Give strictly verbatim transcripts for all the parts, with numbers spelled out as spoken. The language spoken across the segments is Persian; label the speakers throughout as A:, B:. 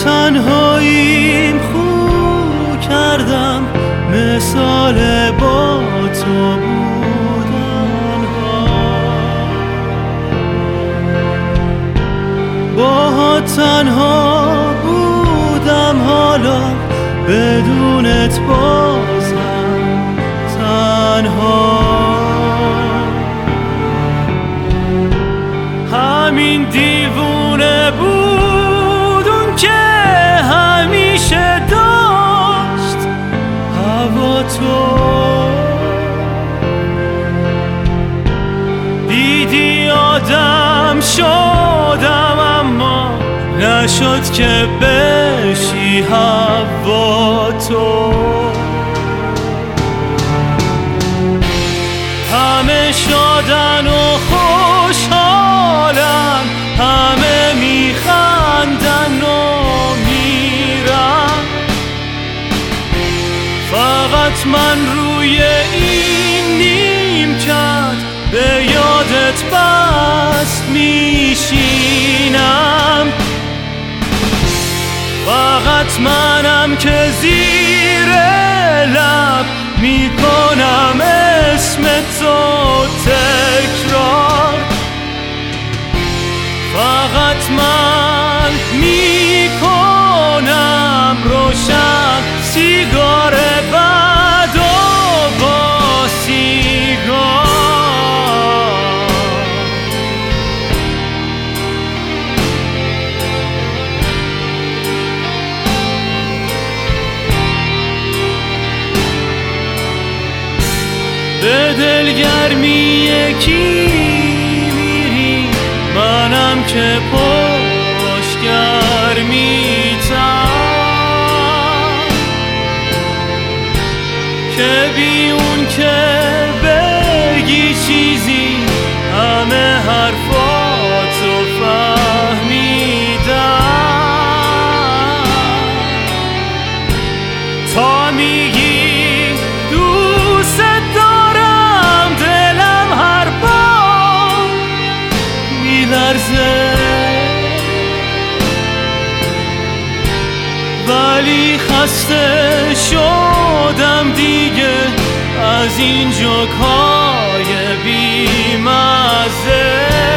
A: تنهاییم خو کردم مثال با تو بودن ها. با تنها بودم حالا بدونت بازم تنها. همین دیوونه بود اون که همیشه داشت هوا تو. دیدی آدم شدم اما نشد که بشی هوا تو. همه شادن و خوشحالن، همه میخندن و میرن، فقط من روی این نیمکت به یادت بس میشینم. فقط منم که زیر لب میکنم اسم تو تکرار. فقط من میکنم روشن سیگار بد و با سیگار. به دلگرمی یکی میری، منم که پشتگر میتم، که بی اون که بگی چیزی همه حرفاتو فهمیدم. تا میگی دوست دارم دلم هر بار میلرزه، ولی خسته شدم دیگه از این جوک‌های بی‌مزه.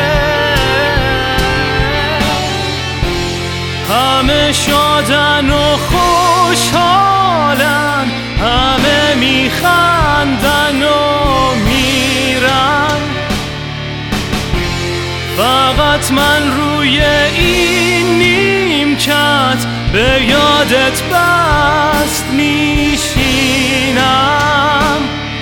A: همه شادن و خوشحالن، همه میخندن و میرن، فقط من روی این نیمکت به یادت بست میشینم.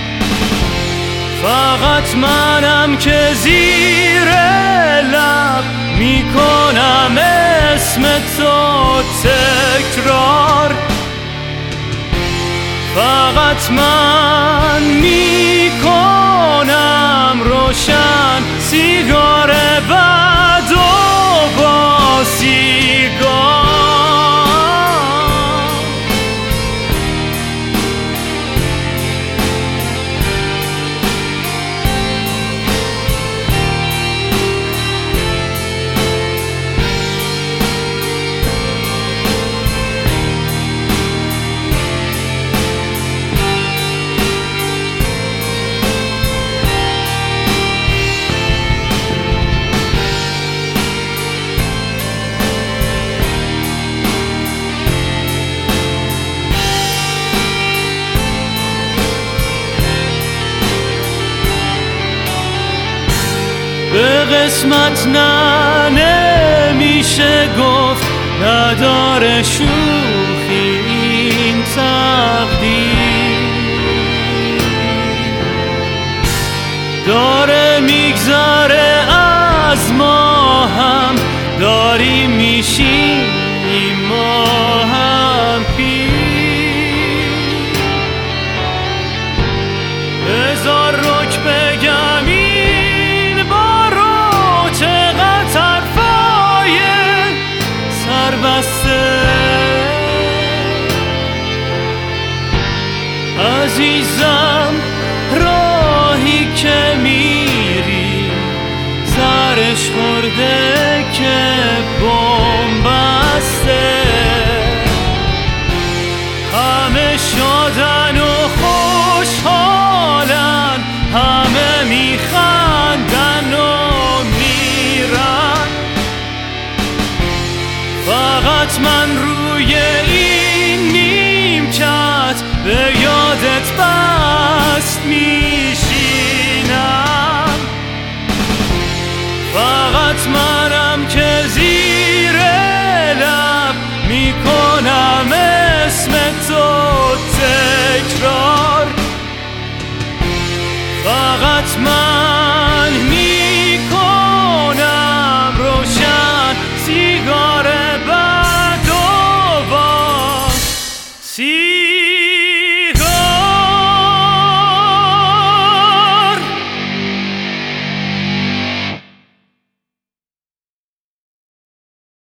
A: فقط منم که زیر لب میکنم اسم تو تکرار. فقط من میکنم روشن سیگار بد و با سیگار. به قسمت نه نمیشه گفت، نداره شوخی این تقدیر. داره میگذره از ما هم، داریم میشیم ما هم پیر. بذار رک بگم این بارو چقدر طرفای سربسته. عزیزم راهی که میری سرش خورده که بمب بسته. فقط من روی این نیمکت به یادت بست می